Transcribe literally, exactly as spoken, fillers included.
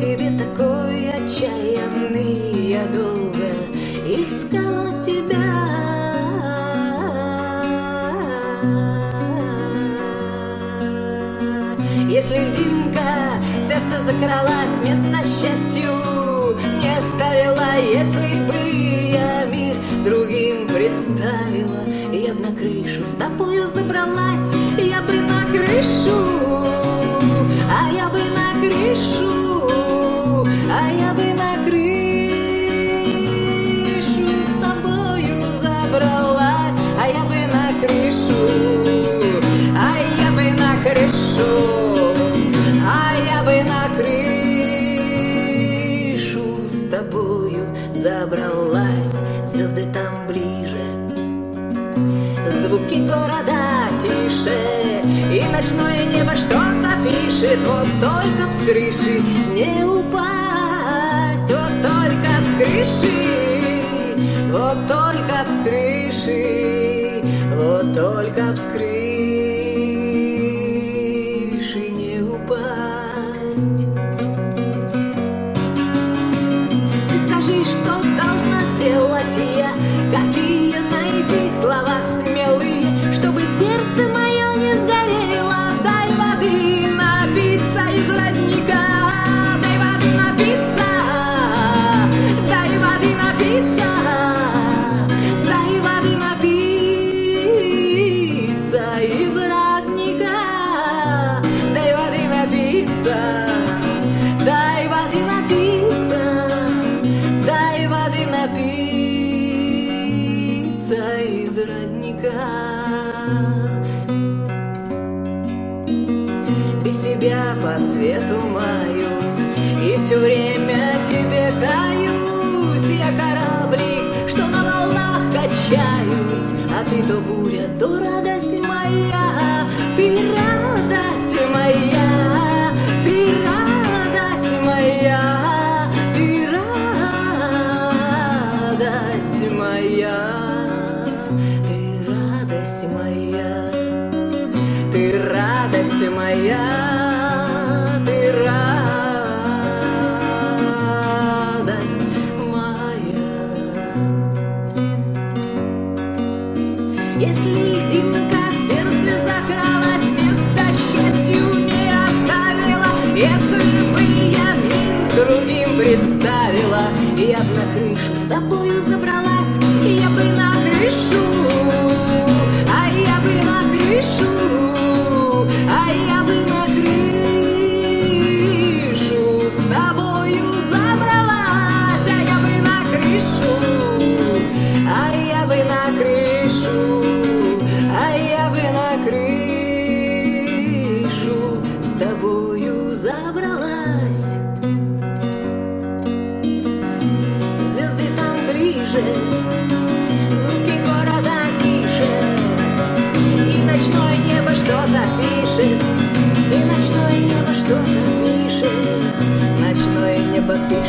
тебе такой отчаянный, я долго искала тебя. Если льдинка в сердце закралась, места счастью не оставила. Если бы я мир другим представила, я б на крышу с тобою забралась. Я бы на крышу, а я бы на крышу, а я бы на крышу с тобою забралась. А я бы на крышу, а я бы на крышу, а я бы на крышу с тобою забралась. Звезды там ближе, звуки города тише, и ночное небо что-то пишет. Вот только б с крыши не упасть, вот только б с крыши, вот только б с крыши, вот только б с крыши не упасть. Ты скажи, что должна сделать я, какие найти слова смелые, чтобы сердце мое не сгорело. Дай воды напиться из родника, дай воды напиться, дай воды напиться, дай воды напиться из родника, дай воды напиться, дай воды напиться, дай воды напиться из родника. Без тебя по свету маюсь, и все время тебе каюсь. Я кораблик, что на волнах качаюсь, а ты то буря, то радость моя. Ты радость моя, ты радость моя, ты радость моя, ты радость моя, ты радость моя, ты радость моя. Если льдинка в сердце закралась, места счастью не оставила. Если бы я мир другим представила, я б на крышу с тобою забралась. Я бы на крышу, а я бы на крышу, а я бы на крышу с тобою забралась. А я бы на крышу, а я бы на крышу, а я бы на крышу с тобою забралась. Звезды там ближе, звуки города тише, и ночное небо что-то пишет, и ночное небо что-то пишет, ночное небо пишет.